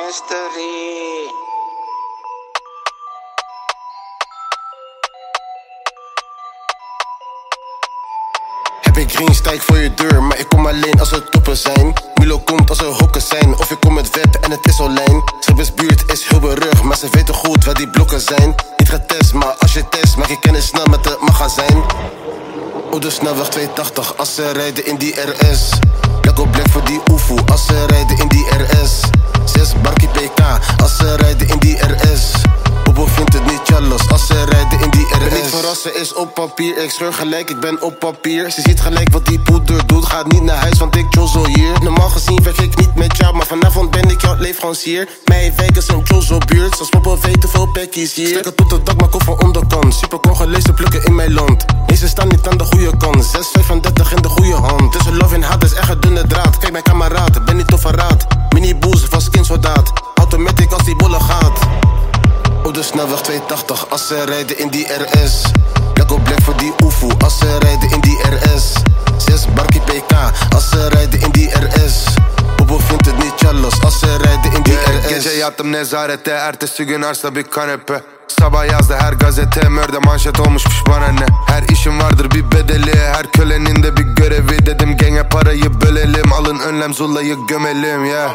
mystery. Heb ik green, sta ik voor je deur, maar ik kom alleen als er toppen zijn. Milo komt als er hokken zijn, of ik kom met web en het is online. Schippersbuurt is heel berug, maar ze weten goed waar die blokken zijn. Niet getest, maar als je test, maak je kennis snel met het magazijn. Op de snelweg 280, als ze rijden in die RS. Black op black voor die oefoe, als ze rijden in die RS. 6 barkie PK, als ze rijden in die RS. Bobo vindt het niet jaloers, als ze rijden in die RS. Ben niet verrassen, is op papier, ik scheur gelijk, ik ben op papier. Ze ziet gelijk wat die poeder doet, gaat niet naar huis, want ik jozzel hier. Normaal gezien werk ik niet met jou, maar vanavond ben ik jouw leverancier. Mijn wijk is een jozzelbuurt, zoals Bobo weten veel pekkies hier. Stekken tot het dak, maar koffer onderkant. Super Congolees te plukken in mijn land. Nee, ze staan niet aan de goede kant. 6,35 in de goede hand. Tussen love en haat is echt een dunne draad. Kijk mijn kameraad, ben niet op verraad. Mini boos van skinsoldaat. Automatic als die bolle gaat. Op de snelweg 280, als ze rijden in die RS. Black op black voor die oefoe, als ze rijden in die RS. 6 barkie PK, als ze rijden in die RS. Bobo vindt het niet jaloers, als ze rijden in die RS. Gece yattım nezarette, ertesi gün arsa bir kanepe. Sabah yazdı her gazete, mörde manşet olmuşmuş bana ne. Her işin vardır bir bedeli, her kölenin de bir görevi. Dedim genge parayı bölelim, alın önlem zullayı gömelim yeah.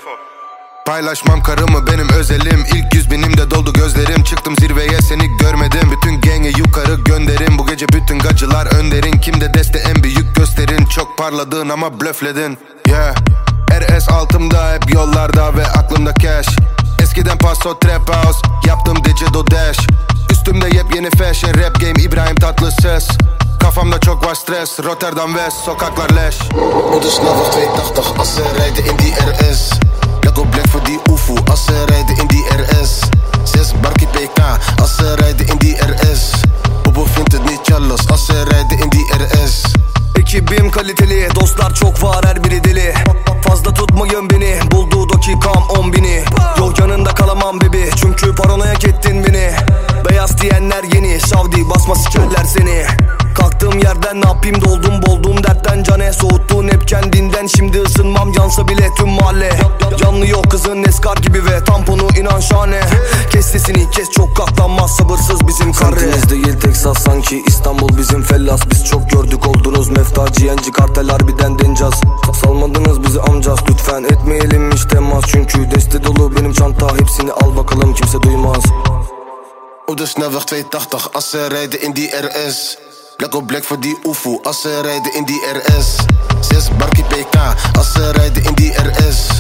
Paylaşmam karımı benim özelim. İlk 100.000'imde doldu gözlerim. Çıktım zirveye seni görmedim. Bütün genge yukarı gönderin. Bu gece bütün gacılar önderin. Kimde deste en büyük gösterin. Çok parladın ama blöfledin yeah. RS altımda hep yollarda ve aklımda cash. Eskiden paso trap house, yaptım Digital Dash. Üstümde yepyeni fashion, rap game İbrahim Tatlıses. Kafamda çok var stres, Rotterdam West, sokaklar leş. Op de snelweg 280, als ze rijden in die RS. Black op black voor die oefoe, als ze rijden in die RS. 6 barkie PK, als ze rijden in die RS. Bobo vindt het niet jaloers, als ze rijden in die RS. Ekibim kaliteli, dostlar çok var, her biri deli. Fazla tutmayın beni, bulduğu dakikam 10.000'i. Yok yanında kalamam bebi, çünkü paranoyak ettin beni. Beyaz diyenler yeni, Şavdi basma sikerler seni. Kalktığım yerden ne yapayım, doldum boldum dertten cane. Soğuttun hep kendinden, şimdi ısınmam yansa bile tüm mahalle. Yanlıyor kızın eskar gibi ve tamponu inan şahane. Kes sesini kes, çok katlanmaz sabırsız bizim karre. Sentiniz değil Texas sanki, İstanbul bizim fellas. Biz çok gördük oldunuz mefta, GNG kartel harbiden dencaz. Salmadınız bizi amcaz, lütfen etmeyelim hiç temas. Çünkü deste dolu benim çanta, hepsini al bakalım kimse duymaz. Op de snelweg 280, als ze rijden in die RS. Black op black voor die oefoe, als ze rijden in die RS. 6 barkie PK, als ze rijden in die RS.